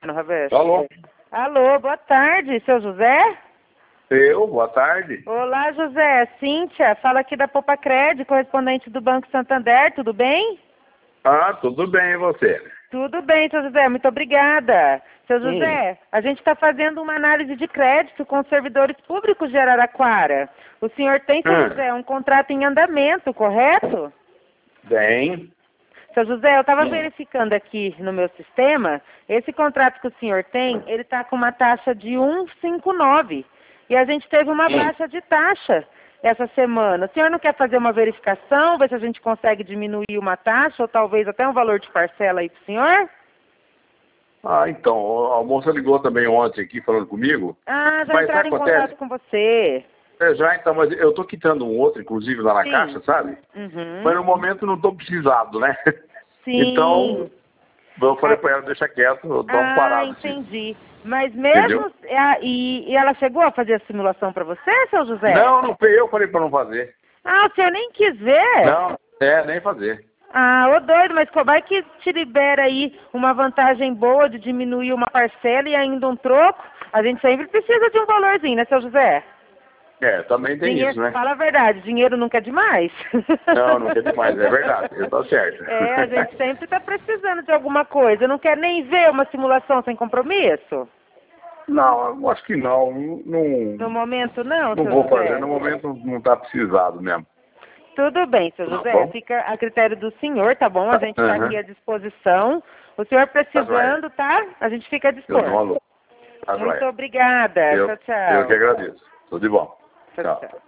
Roberto. Alô? Alô, boa tarde, seu José? Boa tarde. Olá, José. Cíntia, fala aqui da Popacred, correspondente do Banco Santander, tudo bem? Ah, tudo bem, e você? Tudo bem, seu José, muito obrigada. Seu José, a gente está fazendo uma análise de crédito com os servidores públicos de Araraquara. O senhor tem, seu José, um contrato em andamento, correto? Bem. Seu José, eu estava verificando aqui no meu sistema, esse contrato que o senhor tem, ele está com uma taxa de 1,59. E a gente teve uma baixa de taxa essa semana. O senhor não quer fazer uma verificação, ver se a gente consegue diminuir uma taxa, ou talvez até um valor de parcela aí para o senhor? Ah, então, a moça ligou também ontem aqui falando comigo. Ah, já Mas entraram sabe em o que acontece? contato com você. Já então, mas eu tô quitando um outro, inclusive, lá na Sim. caixa, sabe? Uhum. Mas no momento não tô precisado, né? Sim. Então, eu falei pra ela, deixa quieto, eu dou uma parada. Entendi. Mas Entendeu? mesmo... E ela chegou a fazer a simulação para você, seu José? Não foi eu falei pra não fazer. Ah, o senhor nem quis ver? Não, nem fazer. Ah, ô doido, mas vai que te libera aí uma vantagem boa de diminuir uma parcela e ainda um troco. A gente sempre precisa de um valorzinho, né, seu José? Também tem Dinheiro, isso, né? fala a verdade, dinheiro nunca é demais. Não, não quer demais, é verdade, tá certo. A gente sempre está precisando de alguma coisa. Não quer nem ver uma simulação sem compromisso? Não, eu acho que não. No momento não, Não seu vou José? fazer, no momento não está precisado mesmo. Tudo bem, seu Tá José. bom? Fica a critério do senhor, tá bom? A gente está aqui à disposição. O senhor precisando, tá? A gente fica à Eu dou um dispor. alô. Tá Muito joia. obrigada. Eu Tchau, tchau. que agradeço. Tudo de bom. Tchau, Tchau. tchau.